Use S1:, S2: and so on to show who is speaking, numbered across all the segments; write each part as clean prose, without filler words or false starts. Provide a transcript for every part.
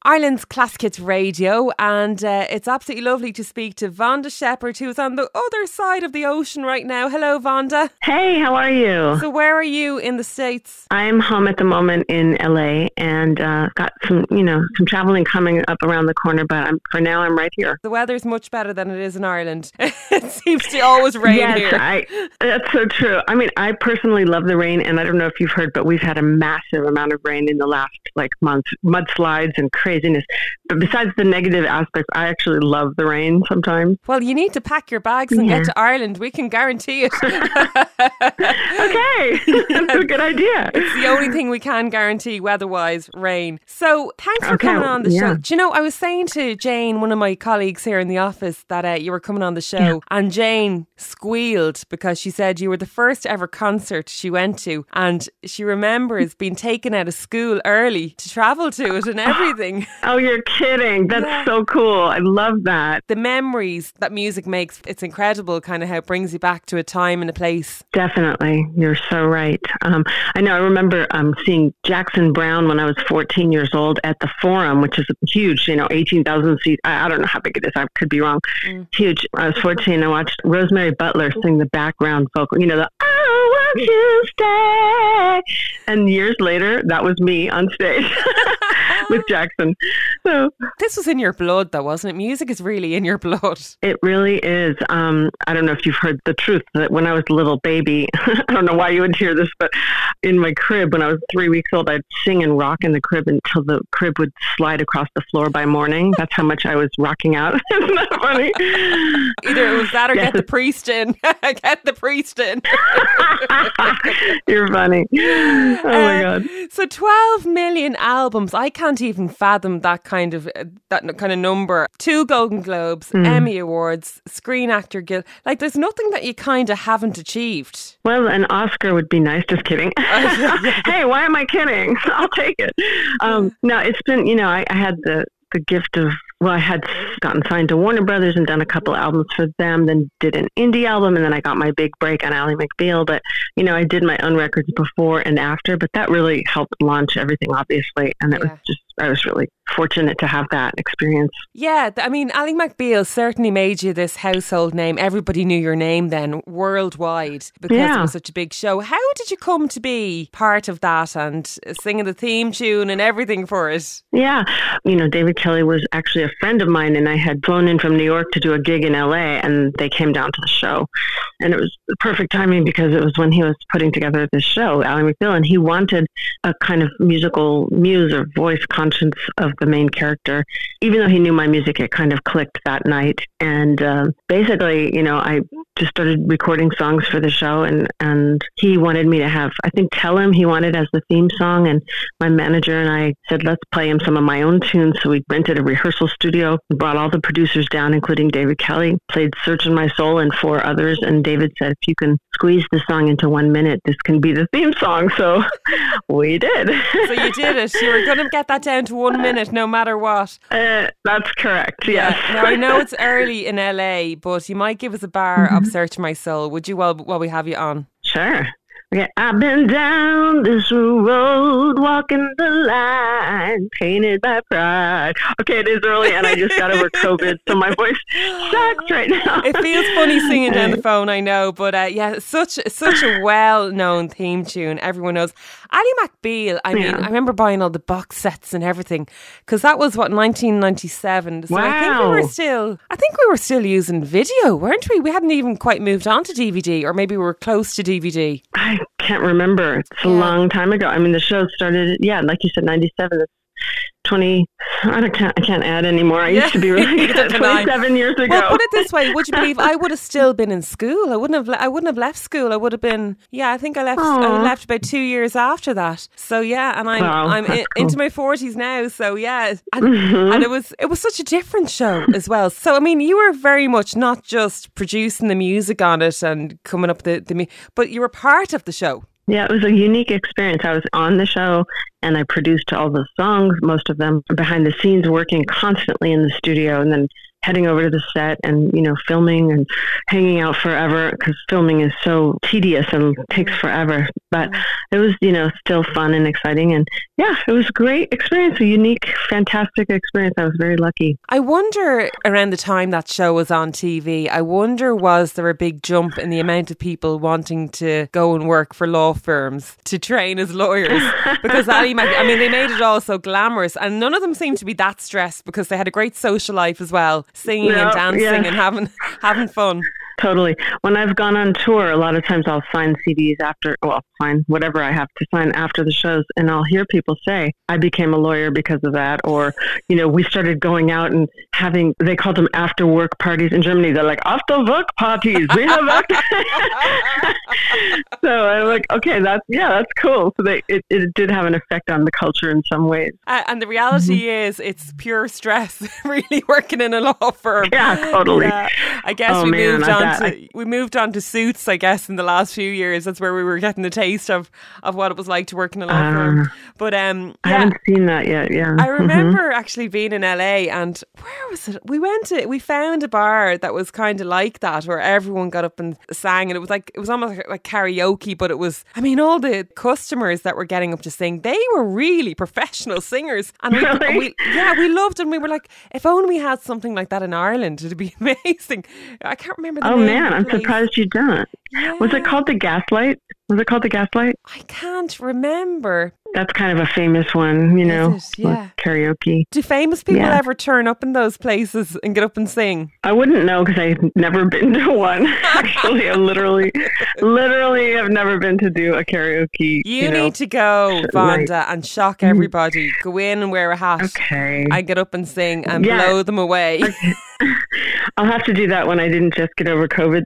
S1: Ireland's Classic Hits Radio, and it's absolutely lovely to speak to Vonda Shepard, who's on the other side of the ocean right now. Hello, Vonda.
S2: Hey, how are you?
S1: So where are you in the States?
S2: I'm home at the moment in LA, and got some traveling coming up around the corner, but for now I'm right here.
S1: The weather's much better than it is in Ireland. It seems to always rain here.
S2: That's so true. I mean, I personally love the rain, and I don't know if you've heard, but we've had a massive amount of rain in the last month, mudslides and craziness. But besides the negative aspects, I actually love the rain sometimes.
S1: Well, you need to pack your bags and get to Ireland. We can guarantee it.
S2: Okay, that's a good idea.
S1: It's the only thing we can guarantee weather-wise, rain. So thanks for coming on the show. Do you know, I was saying to Jane, one of my colleagues here in the office, that you were coming on the show, and Jane squealed because she said you were the first ever concert she went to, and she remembers being taken out of school early to travel to it and everything.
S2: Oh, you're kidding. That's so cool. I love that.
S1: The memories that music makes, it's incredible kind of how it brings you back to a time and a place.
S2: Definitely. You're so right. I know. I remember seeing Jackson Browne when I was 14 years old at the Forum, which is huge, 18,000 seats. I don't know how big it is. I could be wrong. Huge. I was 14. I watched Rosemary Butler sing the background vocal, the "Oh, won't you stay?" And years later, that was me on stage with Jackson. So
S1: this was in your blood, though, wasn't it? Music is really in your blood.
S2: It really is. I don't know if you've heard the truth that when I was a little baby, I don't know why you would hear this, but in my crib when I was 3 weeks old, I'd sing and rock in the crib until the crib would slide across the floor by morning. That's how much I was rocking out. Isn't that funny?
S1: Either it was that or get the priest in. Get the priest in.
S2: You're funny. Oh my God.
S1: So 12 million albums. I can't even fathom that kind of number. 2 Golden Globes, Emmy Awards, Screen Actor Guild. There's nothing that you kind of haven't achieved.
S2: Well, an Oscar would be nice. Just kidding. Hey, why am I kidding? I'll take it. No, it's been, I had the gift of, I had gotten signed to Warner Brothers and done a couple albums for them, then did an indie album, and then I got my big break on Ally McBeal. But, I did my own records before and after, but that really helped launch everything, obviously. And I was really fortunate to have that experience.
S1: Yeah, I mean, Ally McBeal certainly made you this household name. Everybody knew your name then worldwide because it was such a big show. How did you come to be part of that and singing the theme tune and everything for it?
S2: Yeah, David Kelly was actually a friend of mine, and I had flown in from New York to do a gig in LA, and they came down to the show. And it was the perfect timing because it was when he was putting together this show, Ally McBeal, and he wanted a kind of musical muse or voice conscience of the main character. Even though he knew my music, it kind of clicked that night. And basically, I just started recording songs for the show, and he wanted me to have, I think, Tell Him he wanted as the theme song, and my manager and I said, let's play him some of my own tunes. So we rented a rehearsal studio, brought all the producers down, including David Kelly, played Searching My Soul and 4 others, and David said, if you can squeeze the song into 1 minute, this can be the theme song. So we did.
S1: So you did it. You were going to get that down to 1 minute no matter what.
S2: That's correct, yes.
S1: Yeah. Now, I know it's early in LA, but you might give us a bar of Search My Soul, would you, while we have you on?
S2: Sure. Okay. I've been down this road, walking the line, painted by pride. Okay, it is early, and I just got over COVID, so my voice sucks right now.
S1: It feels funny singing down the phone, I know, but such a well-known theme tune. Everyone knows. Ally McBeal, I mean, I remember buying all the box sets and everything, because that was, 1997. So
S2: wow.
S1: I think we were still using video, weren't we? We hadn't even quite moved on to DVD, or maybe we were close to DVD.
S2: I can't remember. It's a long time ago. I mean, the show started, like you said, 97. It's 20. I can't add anymore. I used to be really good. 27 years ago.
S1: Well, put it this way: would you believe I would have still been in school? I wouldn't have left school. I would have been. Yeah, I think I left. I left about 2 years after that. So and I'm
S2: cool.
S1: into my 40s now. So and it was such a different show as well. So I mean, you were very much not just producing the music on it and coming up but you were part of the show.
S2: Yeah, it was a unique experience. I was on the show and I produced all the songs, most of them behind the scenes, working constantly in the studio, and then heading over to the set and, filming and hanging out forever, because filming is so tedious and takes forever. But it was, still fun and exciting. And yeah, it was a great experience, a unique, fantastic experience. I was very lucky.
S1: I wonder, around the time that show was on TV, was there a big jump in the amount of people wanting to go and work for law firms to train as lawyers? Because they made it all so glamorous, and none of them seemed to be that stressed because they had a great social life as well, singing and dancing and having fun.
S2: Totally. When I've gone on tour, a lot of times I'll sign CDs sign whatever I have to sign after the shows, and I'll hear people say, I became a lawyer because of that, or, we started going out and having, they called them after work parties in Germany. They're like, after work parties, we have after. So I'm like, okay, that's cool. So it did have an effect on the culture in some ways.
S1: And the reality is it's pure stress, really, working in a law firm.
S2: Yeah, totally.
S1: I guess we moved on to Suits, I guess, in the last few years. That's where we were getting the taste of what it was like to work in a law firm. But
S2: I haven't seen that yet. Yeah,
S1: I remember actually being in LA, and where was it? We found a bar that was kind of like that, where everyone got up and sang, and it was almost like karaoke, but it was, all the customers that were getting up to sing, they were really professional singers, and we loved them. We were like, if only we had something like that in Ireland, it'd be amazing. I can't remember the name.
S2: Oh man, I'm surprised you don't. Yeah. Was it called the Gaslight? I
S1: can't remember.
S2: That's kind of a famous one,
S1: Yeah.
S2: Karaoke.
S1: Do famous people ever turn up in those places and get up and sing?
S2: I wouldn't know, because I've never been to one. Actually, I literally have never been to do a karaoke.
S1: You need to go, Vonda, and shock everybody. Go in and wear a hat.
S2: Okay.
S1: I get up and sing and blow them away.
S2: Okay. I'll have to do that when I didn't just get over COVID.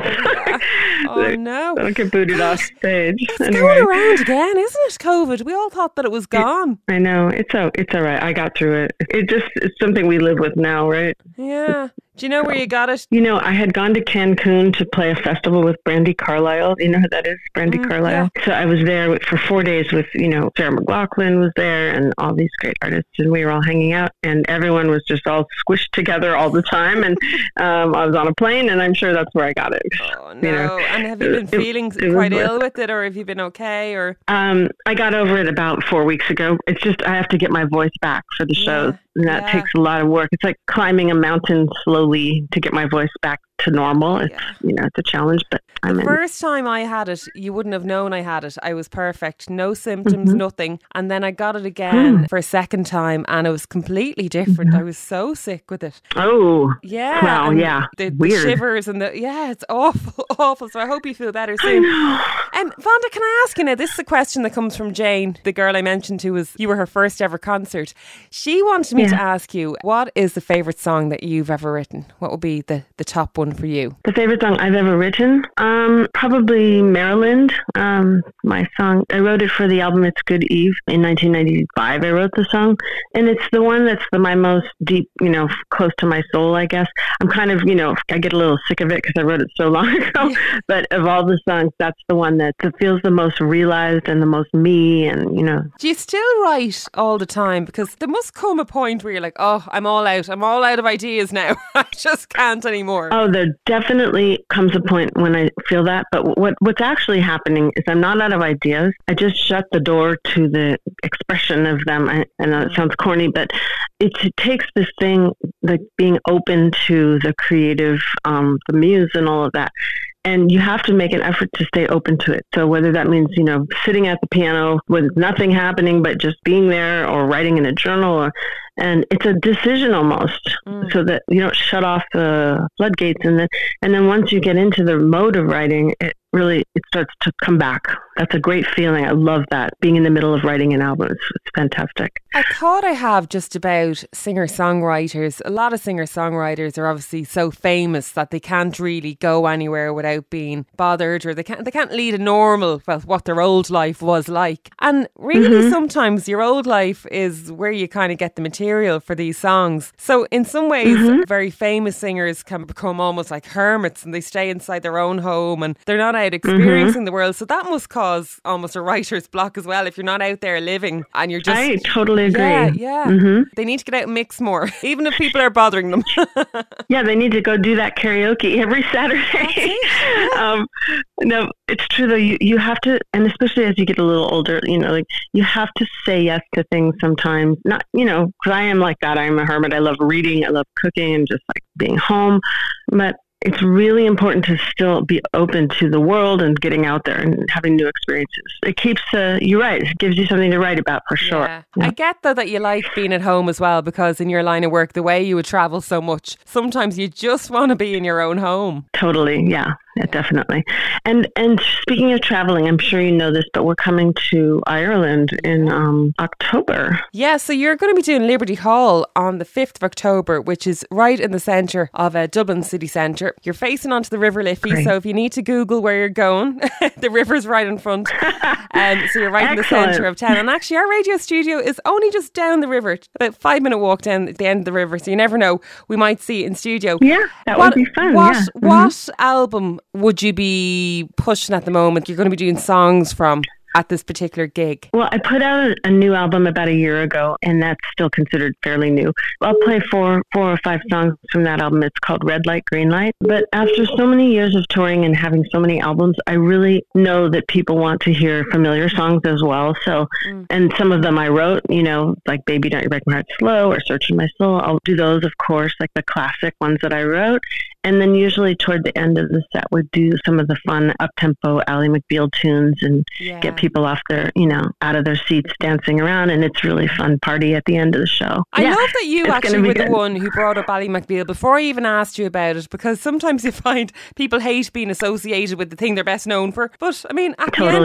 S1: Oh no!
S2: I don't get booted off stage.
S1: It's going around again, isn't it? COVID. We all thought that it was gone.
S2: I know. It's all right. I got through it. It's something we live with now, right?
S1: Yeah. Do you know where you got it?
S2: I had gone to Cancun to play a festival with Brandi Carlile. You know who that is? Brandi Carlile. Yeah. So I was there for 4 days with, Sarah McLachlan was there and all these great artists, and we were all hanging out, and everyone was just all squished together all the time. And I was on a plane, and I'm sure that's where I got it.
S1: Oh, no. And have you been feeling quite ill with it, or have you been okay? Or
S2: I got over it about 4 weeks ago. It's just I have to get my voice back for the shows. And that takes a lot of work. It's like climbing a mountain slowly to get my voice back to normal. It's, it's a challenge, but
S1: the first time I had it, you wouldn't have known I had it. I was perfect. No symptoms, nothing. And then I got it again for a second time, and it was completely different. I was so sick with it.
S2: Oh.
S1: Yeah.
S2: Wow, yeah.
S1: The shivers and it's awful, awful. So I hope you feel better soon. Vonda, can I ask you now, this is a question that comes from Jane, the girl I mentioned who you were her first ever concert. She wanted me to ask you, what is the favourite song that you've ever written? What would be the top one for you?
S2: The favorite song I've ever written? Probably Maryland. My song, I wrote it for the album It's Good Eve in 1995. I wrote the song, and it's the one that's my most deep, close to my soul, I guess. I'm kind of, I get a little sick of it because I wrote it so long ago, but of all the songs, that's the one that feels the most realized and the most me, and,
S1: Do you still write all the time? Because there must come a point where you're like, oh, I'm all out of ideas now. I just can't anymore.
S2: Oh, there definitely comes a point when I feel that, but what's actually happening is I'm not out of ideas. I just shut the door to the expression of them. I know it sounds corny, but it takes this thing, like being open to the creative, the muse and all of that. And you have to make an effort to stay open to it. So whether that means, sitting at the piano with nothing happening, but just being there, or writing in a journal, and it's a decision almost, so that you don't shut off the floodgates. And then once you get into the mode of writing, it starts to come back. That's a great feeling. I love that. Being in the middle of writing an album, it's fantastic.
S1: I thought I have just about singer-songwriters. A lot of singer-songwriters are obviously so famous that they can't really go anywhere without being bothered, or they can't lead a normal, what their old life was like. And really sometimes your old life is where you kind of get the material for these songs. So in some ways, very famous singers can become almost like hermits, and they stay inside their own home, and they're not out experiencing the world. So that must cause almost a writer's block as well if you're not out there living and you're just...
S2: I totally agree.
S1: Yeah. They need to get out and mix more, even if people are bothering them.
S2: Yeah, they need to go do that karaoke every Saturday. No, it's true though. You have to, and especially as you get a little older, like you have to say yes to things sometimes. Not, because I am like that. I'm a hermit. I love reading. I love cooking and just like being home. But it's really important to still be open to the world and getting out there and having new experiences. It keeps, you're right, it gives you something to write about for sure.
S1: Yeah. I get though that you like being at home as well, because in your line of work, the way you would travel so much, sometimes you just want to be in your own home.
S2: Totally, yeah. Yeah, definitely. And speaking of traveling, I'm sure you know this, but we're coming to Ireland in October.
S1: Yeah, so you're going to be doing Liberty Hall on the 5th of October, which is right in the centre of Dublin city centre. You're facing onto the River Liffey,
S2: Great.
S1: So if you need to Google where you're going, the river's right in front. So you're right in the centre of town. And actually, our radio studio is only just down the river, about 5-minute walk down the end of the river. So you never know, we might see you in studio.
S2: Yeah, that would be fun.
S1: What album would you be pushing at the moment? You're going to be doing songs from at this particular gig?
S2: Well, I put out a new album about a year ago, and that's still considered fairly new. I'll play four or five songs from that album. It's called Red Light, Green Light. But after so many years of touring and having so many albums, I really know that people want to hear familiar songs as well. So, and some of them I wrote, like Baby Don't You Break My Heart Slow or Searching My Soul. I'll do those, of course, like the classic ones that I wrote. And then usually toward the end of the set, we'd do some of the fun up-tempo Ally McBeal tunes and get people off their, out of their seats dancing around. And it's really fun party at the end of the show.
S1: I love that you actually were the one who brought up Ally McBeal before I even asked you about it, because sometimes you find people hate being associated with the thing they're best known for. But I mean, at the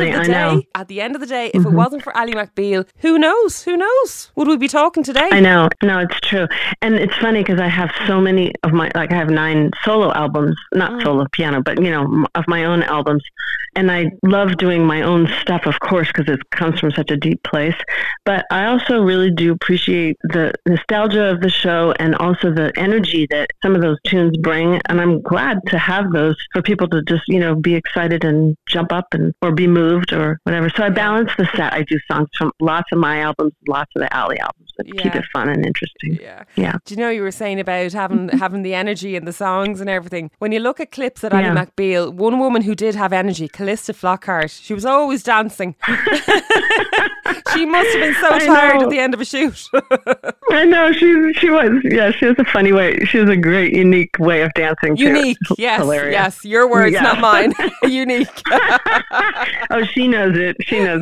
S1: end of the day, if it wasn't for Ally McBeal, who knows? Would we be talking today?
S2: I know. No, it's true. And it's funny because I have so many of I have 9 solo albums, not solo piano, but, of my own albums. And I love doing my own stuff, of course, because it comes from such a deep place. But I also really do appreciate the nostalgia of the show and also the energy that some of those tunes bring. And I'm glad to have those for people to just, be excited and jump up or be moved or whatever. So I balance the set. I do songs from lots of my albums, lots of the Ally albums. Keep it fun and interesting. Yeah.
S1: Do you know, you were saying about having the energy in the songs and everything. When you look at clips at Ally McBeal, one woman who did have energy, Callista Flockhart, she was always dancing. She must have been so tired at the end of a shoot.
S2: I know, she was. Yeah, she has a funny way. She has a great, unique way of dancing too.
S1: Unique, yes. Your words, not mine. Unique.
S2: Oh, she knows it.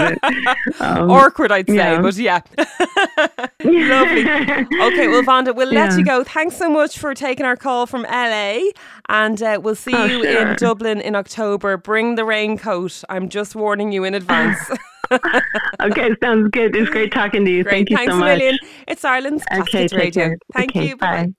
S1: Awkward, I'd say, but yeah. Lovely. Okay, well, Vonda, we'll let you go. Thanks so much for taking our call from LA, and we'll see you in Dublin in October. Bring the raincoat. I'm just warning you in advance.
S2: Okay, sounds good. It's great talking to you.
S1: Great.
S2: Thank you so much.
S1: Thanks a million. It's Ireland's Classic Hits Radio. Thank you. Bye.